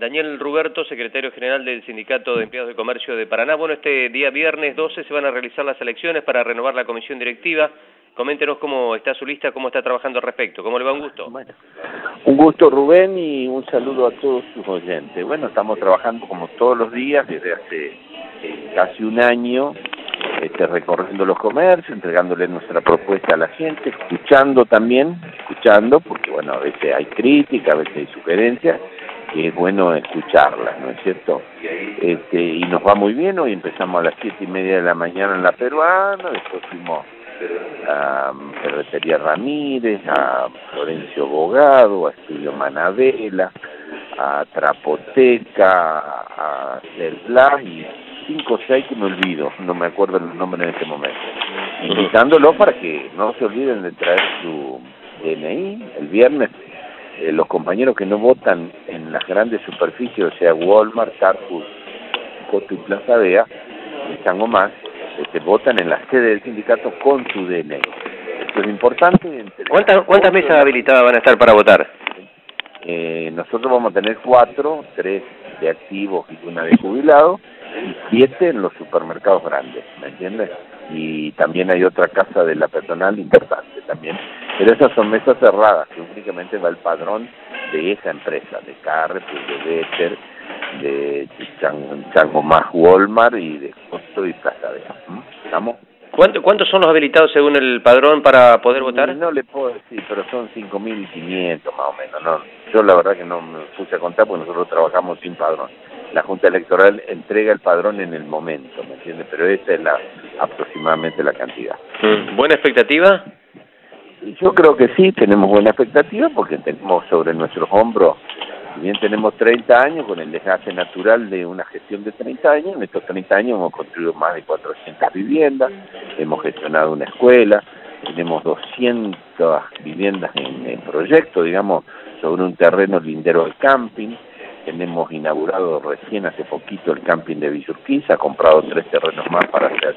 Daniel Ruberto, secretario general del Sindicato de Empleados de Comercio de Paraná. Bueno, este día viernes 12 se van a realizar las elecciones para renovar la comisión directiva. Coméntenos cómo está su lista, cómo está trabajando al respecto. ¿Cómo le va? Un gusto. Bueno, un gusto, Rubén, y un saludo a todos sus oyentes. Bueno, estamos trabajando como todos los días desde hace casi un año, recorriendo los comercios, entregándole nuestra propuesta a la gente, escuchando, porque bueno, a veces hay crítica, a veces hay sugerencias, y es bueno escucharlas, ¿no es cierto? Y nos va muy bien. Hoy empezamos a las 7:30 de la mañana en La Peruana, después fuimos a Ferretería Ramírez, a Florencio Bogado, a Estudio Manabela, a Trapoteca, a Celblas y 5 o 6 que me olvido, no me acuerdo el nombre en este momento, invitándolos para que no se olviden de traer su DNI el viernes. Los compañeros que no votan en las grandes superficies, o sea, Walmart, Carrefour, Coto y Plaza Vea, Chango Más, votan en la sede del sindicato con su DNI. Esto es importante. ¿Cuántas mesas habilitadas van a estar para votar? Nosotros vamos a tener 4, 3 de activos y 1 de jubilados, y 7 en los supermercados grandes, ¿me entiendes? Y también hay otra casa de la personal importante también, pero esas son mesas cerradas, que únicamente va el padrón de esa empresa, de Carrefour, de Better, de Chango Más, Walmart y de Costo y Plaza Vea. ¿Estamos? ¿Cuántos son los habilitados según el padrón para poder votar? No le puedo decir, pero son 5.500 más o menos. No, yo la verdad que no me puse a contar porque nosotros trabajamos sin padrón. La Junta Electoral entrega el padrón en el momento, ¿me entiendes? Pero esa es aproximadamente la cantidad. ¿Buena expectativa? Yo creo que sí, tenemos buena expectativa porque tenemos sobre nuestros hombros, si bien tenemos 30 años, con el desgaste natural de una gestión de 30 años, en estos 30 años hemos construido más de 400 viviendas, hemos gestionado una escuela, tenemos 200 viviendas en proyecto, digamos, sobre un terreno lindero al camping. Tenemos inaugurado recién hace poquito el camping de Villurquiza, comprado 3 terrenos más para hacer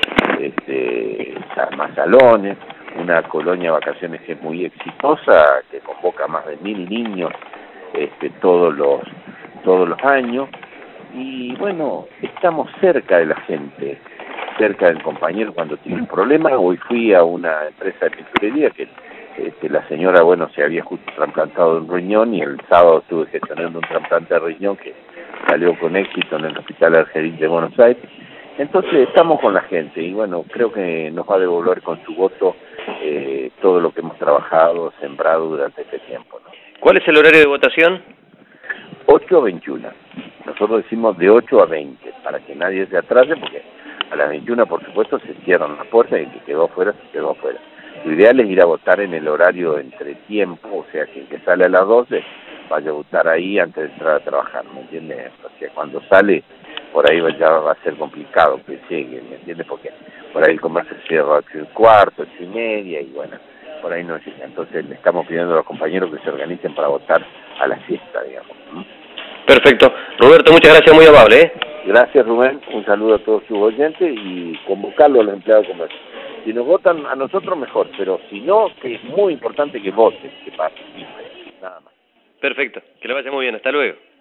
más salones, una colonia de vacaciones que es muy exitosa, que convoca más de 1.000 niños todos los años, y bueno, estamos cerca de la gente, cerca del compañero cuando tiene un problema. Hoy fui a una empresa de pinturería que la señora, bueno, se había justo trasplantado un riñón, y el sábado estuve gestionando un trasplante de riñón que salió con éxito en el Hospital Argerich de Buenos Aires. Entonces estamos con la gente, y bueno, creo que nos va a devolver con su voto todo lo que hemos trabajado, sembrado durante este tiempo, ¿no? ¿Cuál es el horario de votación? 8 a 21. Nosotros decimos de 8 a 20, para que nadie se atrase, porque a las 21, por supuesto, se cierran las puertas y el que quedó afuera, se quedó afuera. Lo ideal es ir a votar en el horario entre tiempo, o sea, que el que sale a las 12 vaya a votar ahí antes de entrar a trabajar, ¿me entiendes? O sea, cuando sale, por ahí ya va a ser complicado que llegue, ¿me entiendes? Porque por ahí el comercio se cierra a 8:15, 8:30, y bueno, por ahí no llega. Entonces le estamos pidiendo a los compañeros que se organicen para votar a la siesta, digamos. Perfecto. Roberto, muchas gracias, muy amable. Gracias, Rubén. Un saludo a todos sus oyentes y convocarlo a los empleados de comercio. Si nos votan a nosotros, mejor, pero si no, que es muy importante que voten, que participen, nada más. Perfecto, que le vaya muy bien. Hasta luego.